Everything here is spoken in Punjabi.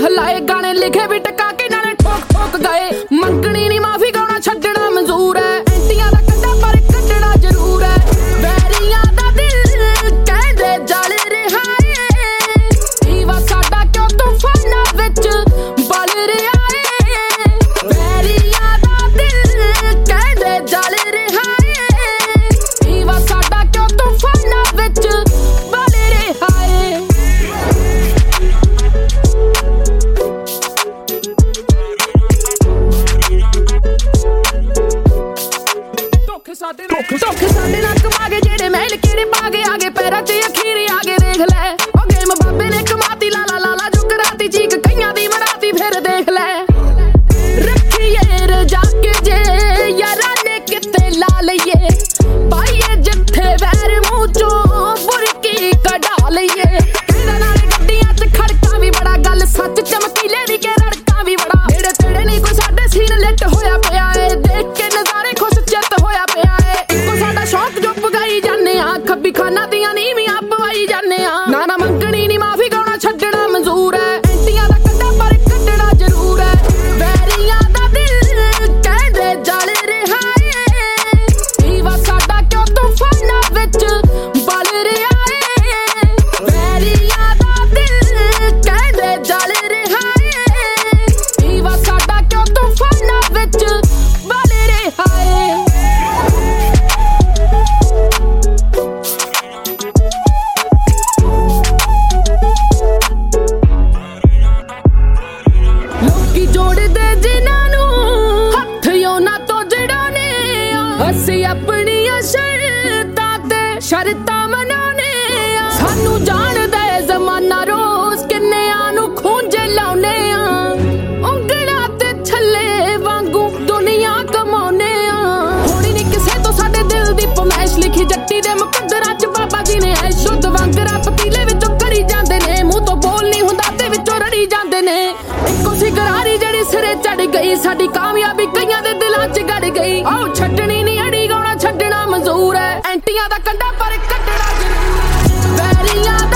ਹਲਾਏ, ਗਾਣੇ ਲਿਖੇ ਵੀ ਟਕਾ ਕੇ ਨਾਲੇ ਠੋਕ ਠੋਕ ਗਏ। ਮੰਗਣੀ ਨੀ ਮਾਫੀ, ਗਾਉਣਾ ਛੱਡਣਾ ਮਨਜ਼ੂਰ ਹੈ। ਐਂਟੀਆਂ ਦਾ ਕੰਡਾ ਪਰ ਕੱਢਣਾ ਜ਼ਰੂਰ ਹੈ। ਵੈਰੀਆਂ ਦਾ ਦਿਲ ਕਹਿੰਦੇ ਜਲ ਰਿਹਾ ਏ, ਈਵਾ ਸਾਡਾ ਕਿਉਂ ਤੂਫਾਨਾਂ ਵਿੱਚ ਬਲ ਰਿਹਾ ਏ। ਵੈਰੀਆਂ ਦਾ ਦਿਲ ਕਹਿੰਦੇ ਜਲ ਰਿਹਾ ਏ, ਈਵਾ ਸਾਡਾ ਕਿਉਂ ਤੂਫਾਨਾਂ ਵਿੱਚ ਬਲ ਰਿਹਾ ਏ। ਧੋਖੇ ਸਾਡੇ ਨਾਲ ਕਮਾ ਗਏ, ਜਿਹੜੇ ਮਹਿਲ ਕਿਹੜੇ ਪਾ ਗਏ, ਆਗੇ ਪੈਰਾਂ 'ਚ ਅਖੀਰ ਆਗੇ ਦੇਖ ਲੈ। ਉਹ ਗੇਮ ਬਾਬੇ ਨੇ ਕਮਾਤੀ, ਲਾਲਾ ਲਾਲਾ ਜੋ ਕਰਾਤੀ, ਚੀਕ ਕਈਆਂ ਦੀ ਬਣਾਤੀ, ਫਿਰ ਦੇਖ ਲੈ। ਰੱਖੀਏ ਰਜਾ ਕੇ ਜੇ ਯਾਰਾਂ ਨੇ ਕਿਤੇ ਲਾ ਲਈਏ, ਪਾਈਏ ਜਿੱਥੇ ਵੈਰ ਮੂੰਹ ਚੋਂ ਬੁਰਕੀ ਕਢਾ ਲਈਏ। ਕਹਿੰਦਾ ਨਾਲੇ ਗੱਡੀਆਂ 'ਚ ਖੜਕਾ ਵੀ ਬੜਾ, ਗੱਲ ਸੱਚ ਚਮਕੀਲੇ ਦੀ ਕੇ ਰੜਕਾ ਵੀ ਬੜਾ। ਨੇੜੇ ਤੇੜੇ ਨਹੀਂ ਕੋਈ ਸਾਡੇ ਸੀਨ ਲਿਟ ਹੋਇਆ ਪਿਆ ਏ, ਦੇਖ ਕੇ ਨਜ਼ਾਰੇ ਖੁਸ਼ ਚਿੱਤ ਹੋਇਆ ਪਿਆ ਏ। ਇੱਕੋ ਸਾਡਾ ਸ਼ੌਕ ਜੋ ਪਗਾਈ ਜਾਂਦੇ ਆ, ਖੱਬੀ ਖਾਨਾ ਦੀਆਂ ਨੀਵੀਆਂ ਪਵਾਈ ਜਾਂਦੇ ਆ। ਨਾ ਮੰਗਣੀ ਨੀ ਮਾਫੀ, ਗਾਉਣਾ ਛੱਡਣਾ ਮਨਜ਼ੂਰ ਹੈ। ਐਂਟੀਆਂ ਦਾ ਕੰਡਾ ਪਰ ਕੱਢਣਾ ਜ਼ਰੂਰ ਹੈ। ਵੈਰੀਆਂ ਦਾ ਦਿਲ ਕਹਿੰਦੇ ਜਲ ਰਿਹਾ ਏ, ਈਵਾ ਸਾਡਾ ਕਿਉਂ ਤੂਫਾਨਾਂ ਵਿੱਚ ਬਲ ਰਿਹਾ ਏ। ਵੈਰੀਆਂ ਦਾ ਦਿਲ ਕਹਿੰਦੇ ਜਲ ਰਿਹਾ ਏ, ਈਵਾ ਸਾਡਾ ਕਿਉਂ ਤੂਫਾਨਾਂ ਵਿੱਚ ਬਲ ਰਿਹਾ ਏ। ਲੋਕੀ ਜੋੜਦੇ ਜਿਨ੍ਹਾਂ ਨੂੰ ਹੱਥ ਉਹਨਾਂ ਤੋਂ ਜੜਾਉਣੇ ਆ, ਅਸੀਂ ਆਪਣੀਆਂ ਸ਼ਰਤਾਂ ਤੇ ਸ਼ਰਤਾਂ ਮਨਾਉਣੇ ਆ। ਸਾਨੂੰ ਜਾਣਦਾ ਜ਼ਮਾਨਾ ਰੋਜ਼ ਕਿੰਨਿਆਂ ਨੂੰ ਖੂੰਜੇ ਲਾਉਣੇ ਆ, ਉਂਗਲਾਂ ਤੇ ਛੱਲੇ ਵਾਂਗੂ ਦੁਨੀਆ ਕਮਾਉਣੇ ਆ। ਹੋਣੀ ਨੀ ਕਿਸੇ ਤੋਂ ਸਾਡੇ ਦਿਲ ਦੀ ਫਰਮਾਇਸ਼, ਲਿਖੀ ਜੱਟੀ ਦੇ ਮੁਕੱਦਰਾਂ 'ਚ ਬਾਬਾ ਜੀ ਨੇ ਐ। ਸ਼ੁੱਧ ਵਾਂਗਰਾ ਪਤੀਲੇ ਵਿੱਚੋਂ ਕਰੀ ਜਾਂਦੇ ਨੇ, ਮੂੰਹ ਤੋਂ ਬੋਲ ਨਹੀਂ ਹੁੰਦਾ ਤੇ ਵਿੱਚੋਂ ਰੜੀ ਜਾਂਦੇ ਨੇ। ਇੱਕੋ ਸੀ ਗਰਾਰੀ ਜਿਹੜੀ ਸਿਰੇ ਚੜ ਗਈ, ਸਾਡੀ ਕਾਮਯਾਬੀ ਕਈਆਂ ਦੇ ਦਿਲਾਂ 'ਚ ਗੜ ਗਈ। ਆਓ ਛੱਡਣੀ ਨੀ ਅੜੀ, ਗਾਉਣਾ ਛੱਡਣਾ ਮਨਜ਼ੂਰ ਹੈ। ਐਂਟੀਆਂ ਦਾ ਕੰਡਾ ਪਰ ਕੱਢਣਾ ਜ਼ਰੂਰ ਹੈ। ਵੈਰੀਆਂ